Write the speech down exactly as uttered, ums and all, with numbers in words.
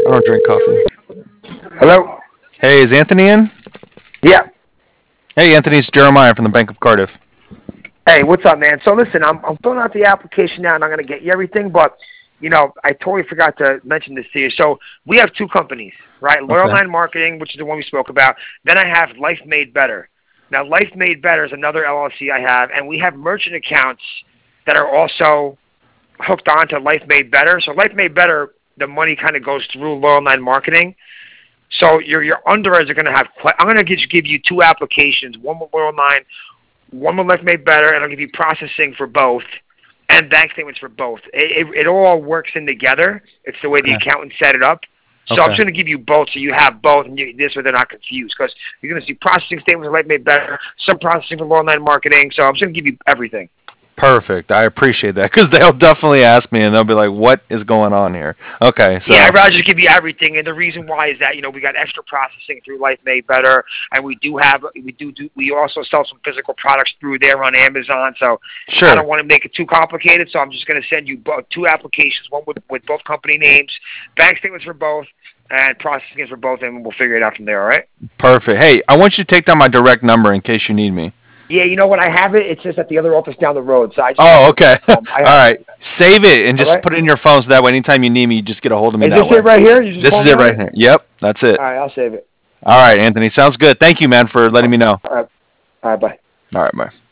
I don't drink coffee. Hello? Hey, is Anthony in? Yeah. Hey, Anthony, it's Jeremiah from the Bank of Cardiff. Hey, what's up, man? So listen, I'm I'm filling out the application now, and I'm gonna get you everything. But you know, I totally forgot to mention this to you. So we have two companies, right? Loyal Okay. Line Marketing, which is the one we spoke about. Then I have Life Made Better. Now, Life Made Better is another L L C I have, and we have merchant accounts that are also hooked on to Life Made Better. So Life Made Better, the money kind of goes through Loyal Line Marketing. So your your underwriters are going to have. I'm going to just give you two applications, one with Loyal Line, one with Life Made Better, and I'll give you processing for both and bank statements for both. It, it, it all works in together. It's the way the Okay. accountant set it up. So Okay. I'm just going to give you both so you have both, and you, this way they're not confused. Because you're going to see processing statements for Life Made Better, some processing for Loyal Line Marketing. So I'm just going to give you everything. Perfect. I appreciate that because they'll definitely ask me and they'll be like, "What is going on here?" Okay, so Yeah, I'd rather just give you everything, and the reason why is that you know we got extra processing through Life Made Better, and we do have we do, do we also sell some physical products through there on Amazon. So sure. I don't want to make it too complicated, so I'm just going to send you both two applications, one with with both company names, bank statements for both, and processing for both, and we'll figure it out from there. All right? Perfect. Hey, I want you to take down my direct number in case you need me. Yeah, you know what? I have it. It's just at the other office down the road. So I just Oh, okay. um, I All have right. Save it and All just right. put it in your phone so that way anytime you need me, you just get a hold of me Is that this way. it right here? You just This call is me it on right here. Yep, that's it. All right, I'll save it. All right, Anthony. Sounds good. Thank you, man, for letting me know. All right, all right, bye. All right, bye.